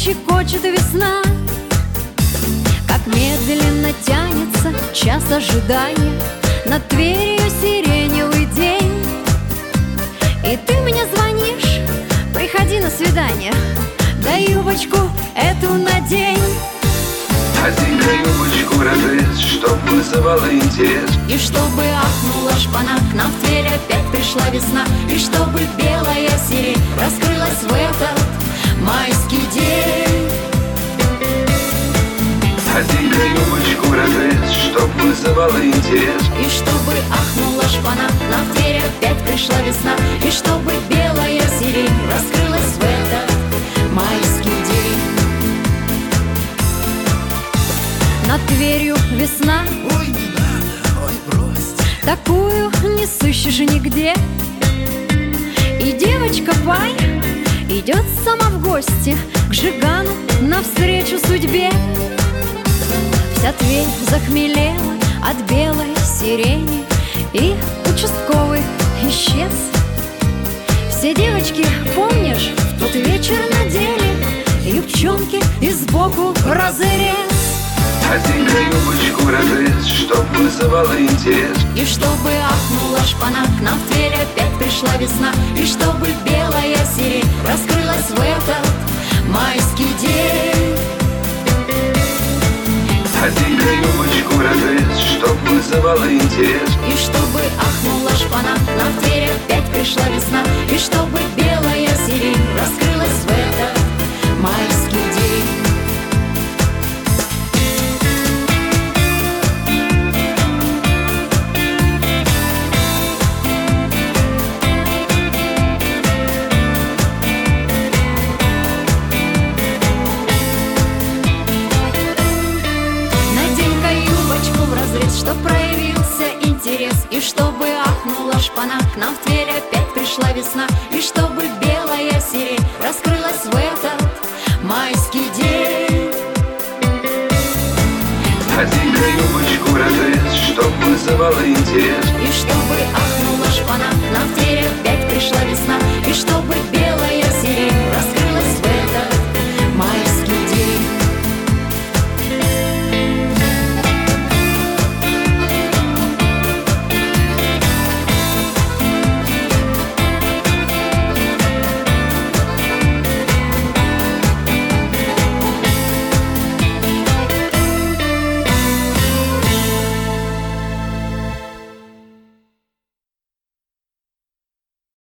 щекочет весна. Как медленно тянется час ожидания, над Тверью сиреневый день. И ты мне звонишь: приходи на свидание, да юбочку эту надень. Одень-ка юбочку в разрез, чтоб вызывала интерес. И чтобы ахнула шпана, к нам в Тверь опять пришла весна. И чтобы белая сирень раскрылась в этот майский день. Одень-ка юбочку в разрез, чтоб вызывала интерес. И чтобы ахнула шпана, к нам в Тверь опять пришла весна. И чтобы белая сирень раскрылась в этот майский день. Над Тверью весна, Ой, не надо, ой, брось. такую не сыщешь нигде. И девочка Пай идет сама в гости к Жигану навстречу судьбе. Вся Тверь захмелела от белой сирени, и участковый исчез. Все девочки, помнишь, в тот вечер надели юбчонки и сбоку разрез. Одень-ка юбочку в разрез, чтоб вызывала интерес. И чтобы ахнула шпана, к нам в Тверь опять пришла весна. И чтобы белая сирень раскрылась в этот майский день. Одень-ка юбочку в разрез, чтоб вызывала интерес. И чтобы ахнула шпана, к нам в Тверь опять пришла весна. И чтобы белая сирень раскрылась в этот майский день. Чтоб проявился интерес, и чтобы ахнула шпана, к нам в Тверь опять пришла весна. И чтобы белая сирень раскрылась в этот майский день. Одень-ка юбочку в разрез, чтоб вызывала интерес. И чтобы ахнула шпана,